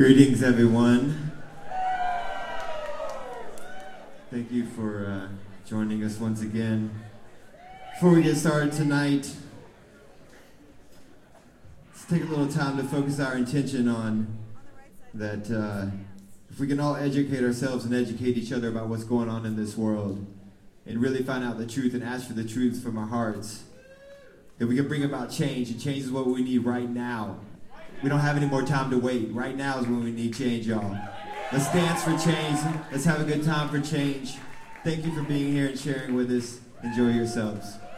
Greetings, everyone. Thank you for joining us once again. Before we get started tonight, let's take a little time to focus our attention on that if we can all educate ourselves and educate each other about what's going on in this world and really find out the truth and ask for the truth from our hearts, that we can bring about change, and change is what we need right now. We don't have any more time to wait. Right now is when we need change, y'all. Let's dance for change. Let's have a good time for change. Thank you for being here and sharing with us. Enjoy yourselves.